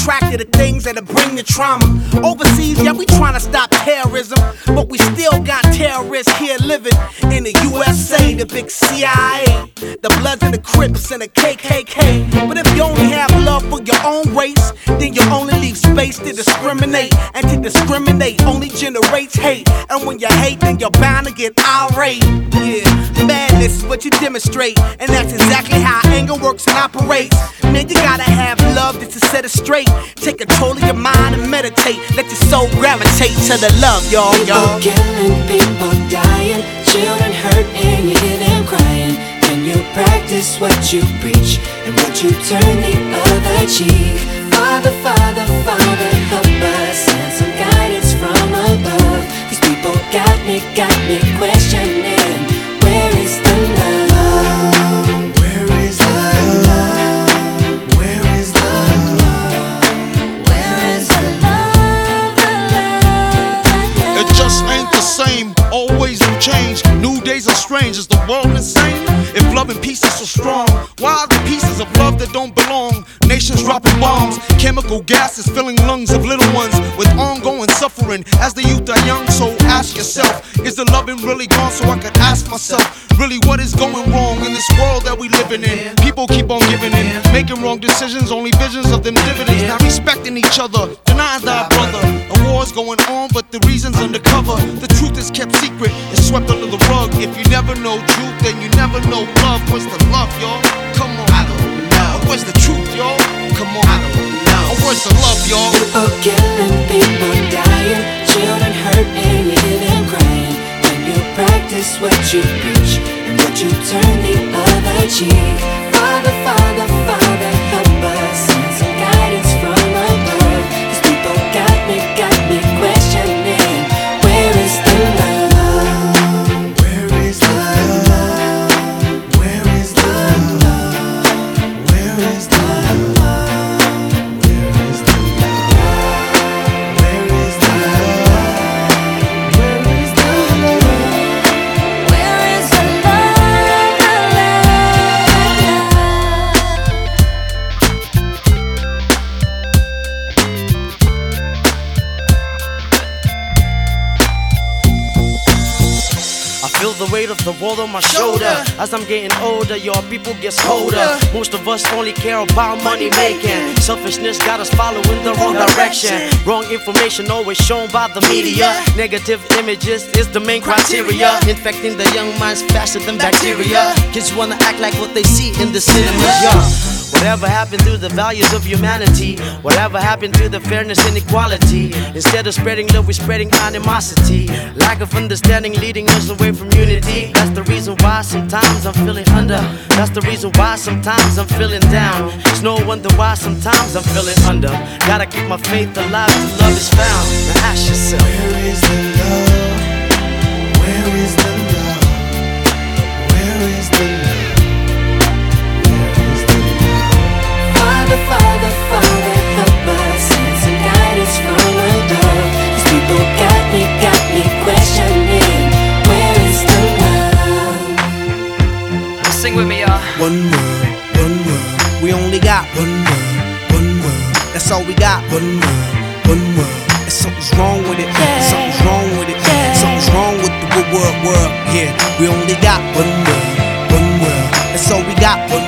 attracted to things that'll bring the trauma. Overseas, yeah, we trying to stop terrorism, but we still got terrorists here living in the USA, the big CIA, the Bloods and the Crips and the KKK. But if you only have love for your own race, then you only leave space to discriminate. And to discriminate only generates hate. And when you hate, then you're bound to get irate. Yeah, madness is what you demonstrate, and that's exactly how anger works and operates. Man, you gotta have love just to set it straight. Take control of your mind and meditate. Let your soul gravitate to the love, y'all. People killing, people dying, children hurt and you hear them crying. Can you practice what you preach, and would you turn the other cheek? Father, Father, Father, help us, send some guidance from above. These people got me questioning, where is the love? Where is the love? Where is the love? Where is the love? It just ain't the same, always new change. New days are strange, is the world insane? If love and peace is so strong, why are the pieces of love that don't belong? Nations dropping bombs, chemical gases filling lungs of little ones with ongoing suffering as the youth are young. So ask yourself, is the loving really gone? So I could ask myself, really what is going wrong in this world that we living in? People keep on giving in, making wrong decisions, only visions of them dividends. Not respecting each other, denying thy brother. A war's going on, but the reason's undercover. The truth is kept secret, it's swept under the rug. If you never know truth, then you never know love. Where's the love, y'all? Come on, I don't know. Where's the truth, y'all? Come on, I don't know. Where's the love, y'all? People killing, people dying, children hurt and you hear them crying. When you practice what you preach, and would you turn the other cheek? Father, Father, Father, help us, send some guidance from above. These people got me questioning, where is the love? Where is the love? Where is the love? Where is the love? Where is the love? Where is the love? Where is the love? Where is the I feel the weight of the world on my shoulder. As I'm getting older, your people get colder. Most of us only care about money making. Selfishness got us following the wrong direction. Wrong information always shown by the media. Negative images is the main criteria, infecting the young minds faster than bacteria. Kids wanna act like what they see in the cinemas, yeah. Whatever happened to the values of humanity? Whatever happened to the fairness and equality? Instead of spreading love, we're spreading animosity. Lack of understanding leading us away from unity. That's the reason why sometimes I'm feeling under. That's the reason why sometimes I'm feeling down. It's no wonder why sometimes I'm feeling under. Gotta keep my faith alive till love is found. Now ask yourself, Where is the love? Where is the love? Where is the love? Father, Father, Father, help us, send some guidance from above. These people got me questioning, where is the love? sing with me, y'all. One word, we only got one word, that's all we got. One word, and something's wrong with it, something's wrong with it, something's wrong with the word, yeah. We only got one word, that's all we got.